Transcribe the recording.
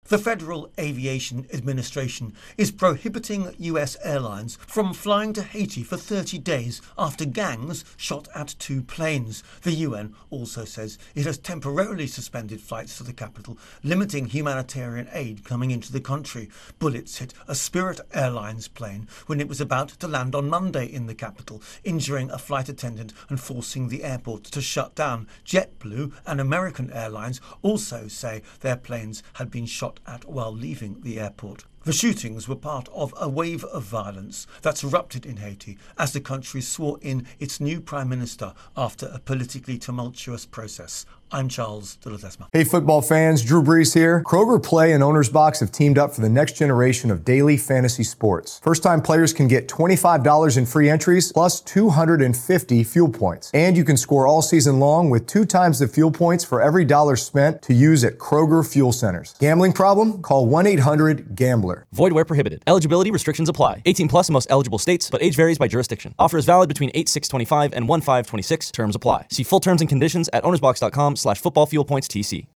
The Federal Aviation Administration is prohibiting US airlines from flying to Haiti for 30 days after gangs shot at 2 planes. The UN also says it has temporarily suspended flights to the capital, limiting humanitarian aid coming into the country. Bullets hit a Spirit Airlines plane when it was about to land on Monday in the capital, injuring a flight attendant and forcing the airport to shut down. JetBlue and American Airlines also say their planes had been shot at while leaving the airport. The shootings were part of a wave of violence that's erupted in Haiti as the country swore in its new prime minister after a politically tumultuous process. I'm Charles de Ledesma. Hey football fans, Drew Brees here. Kroger Play and Owner's Box have teamed up for the next generation of daily fantasy sports. First-time players can get $25 in free entries plus 250 fuel points. And you can score all season long with 2 times the fuel points for every dollar spent to use at Kroger Fuel Centers. Gambling problem? Call 1-800-GAMBLER. Void where prohibited. Eligibility restrictions apply. 18 plus in most eligible states, but age varies by jurisdiction. Offer is valid between 8/6/25 and 1/5/26. Terms apply. See full terms and conditions at ownersbox.com/footballfuelpointstc.